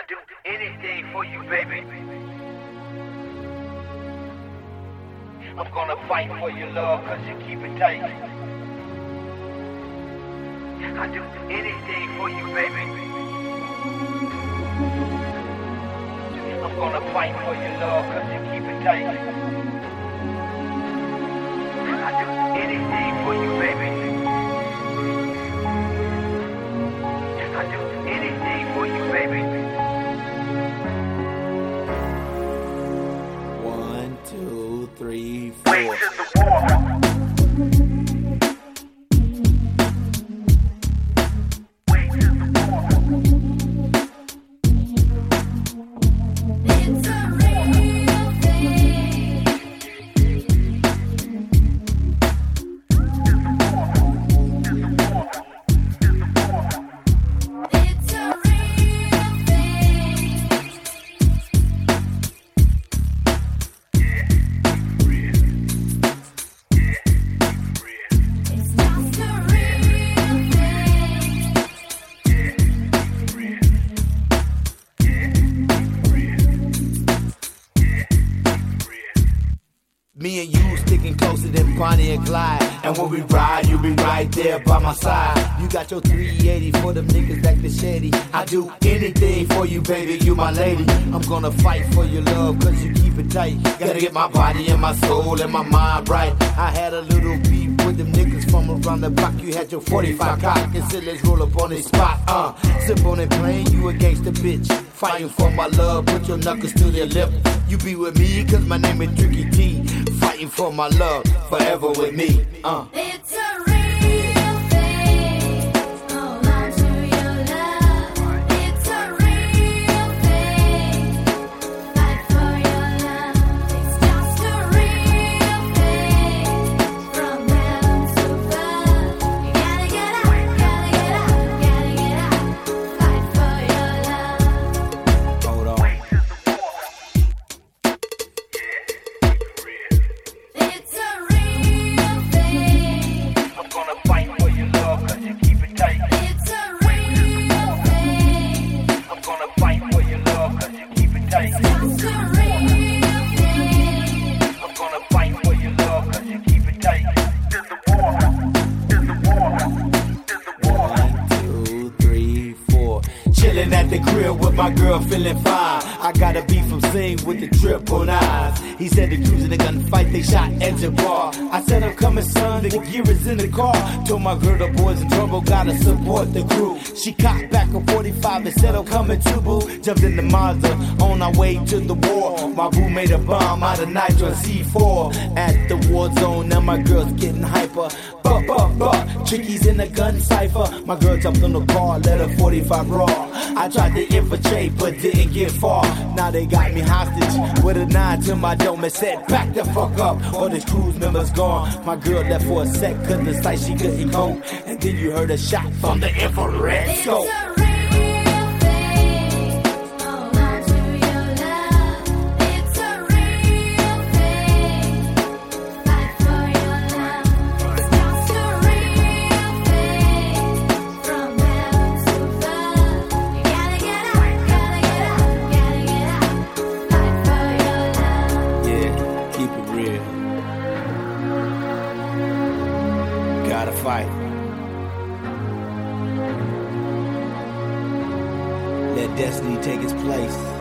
do anything for you, baby. I'm gonna fight for your love, cause you keep it tight. I do anything for you, baby. I'm gonna fight for your love, cause you keep it tight. I do anything for you, baby. I do anything for you, baby. 1, 2, 3, 4. Wait to the war. Me and you sticking closer than Bonnie and Clyde. And when we ride, you be right there by my side. You got your 380 for them niggas acting shady. I do anything for you, baby, you my lady. I'm gonna fight for your love, cause you keep it tight. Gotta get my body and my soul and my mind right. I had a little beef with them niggas from around the block. You had your 45 cock and said let's roll up on this spot. Sip on it plain, you a gangster bitch. Fighting for my love, put your knuckles to their lip. You be with me, cause my name is Tricky T. Fighting for my love, forever with me. It's a real thing. Hold on to your love. It's a real thing. Fight for your love. It's just a real thing. From heaven to above. You gotta get out, gotta get out, gotta get out. Fight for your love. Hold on. It's a real thing. I'm gonna fight for your love, cause you keep it tight. It's a real thing. I'm gonna fight for your love, cause you keep it tight. Just a real thing. I'm gonna fight for your love, cause you keep it tight. To the war. To the war. To the war. 1, 2, 3, 4. Chilling at the crib with my girl, feeling fine. I got a beef from Sing with the triple nines. He said the crews in the gunfight, they shot at the bar. I said I'm coming, son, the gear is in the car. Told my girl the boys in trouble, gotta support the crew. She cocked back a 45 and said I'm coming too, boo. Jumped in the Mazda, on our way to the war. My boo made a bomb out of nitro C4. At the war zone, now my girl's getting hyper. Tricky's in a gun cipher. My girl jumped on the car, let her 45 raw. I tried to infiltrate, but didn't get far. Now they got me hostage with a 9 to my dome and said, back the fuck up. All the crew's members gone. My girl left for a sec, cause the sight she couldn't go. And then you heard a shot from the infrared It's scope. a real thing. Hold on to your love. It's a real thing. Fight for your love. It's just a real thing. From heaven to above. You gotta get out, gotta get out, gotta get out. Fight for your love. Yeah, keep it real. Gotta fight. Let destiny take its place.